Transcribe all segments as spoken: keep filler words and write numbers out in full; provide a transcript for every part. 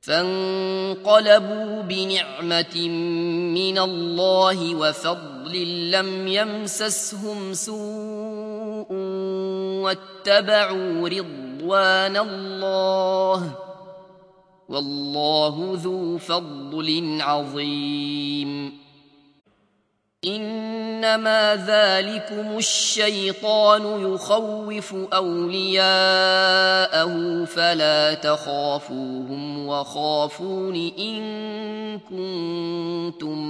فانقلبوا بنعمة من الله وفضل لم يمسسهم سوء واتبعوا رضوان الله والله ذو فضل عظيم. إنما ذلكم الشيطان يخوف أولياءه فلا تخافوهم وخافون إن كنتم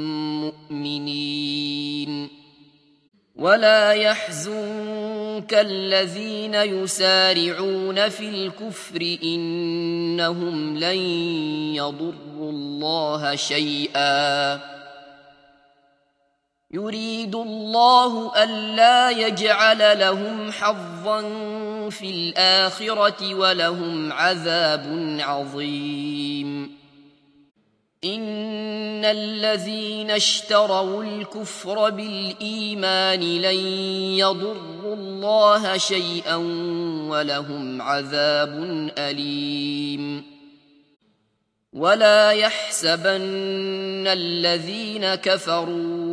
مؤمنين. ولا يحزنك الذين يسارعون في الكفر إنهم لن يضروا الله شيئا يريد الله ألا يجعل لهم حظا في الآخرة ولهم عذاب عظيم. إن الذين اشتروا الكفر بالإيمان لن يضروا الله شيئا ولهم عذاب أليم. ولا يحسبن الذين كفروا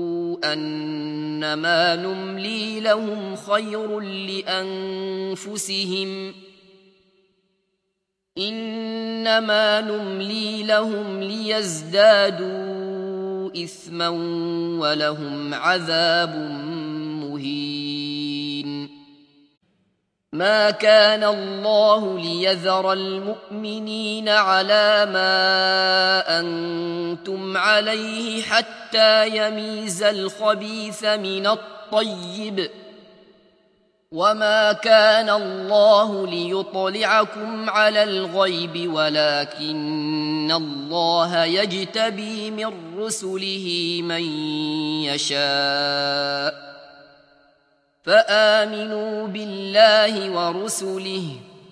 أنما نملي لهم خير لأنفسهم إنما نملي لهم ليزدادوا إثما ولهم عذاب مهين. ما كان الله ليذر المؤمنين على ما أنتم عليه حتى يميز الخبيث من الطيب وما كان الله ليطلعكم على الغيب ولكن الله يجتبي من رسله من يشاء فآمنوا بالله ورسله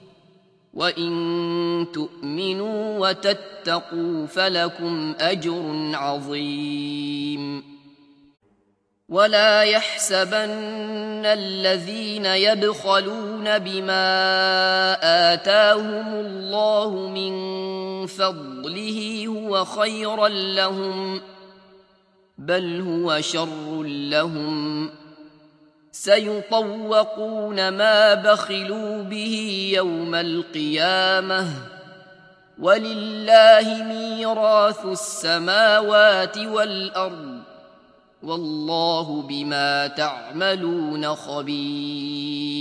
وإن تؤمنوا وتتقوا فلكم أجر عظيم. ولا يحسبن الذين يبخلون بما آتاهم الله من فضله هو خيرا لهم بل هو شر لهم سيطوقون ما بخلوا به يوم القيامة ولله ميراث السماوات والأرض والله بما تعملون خبير.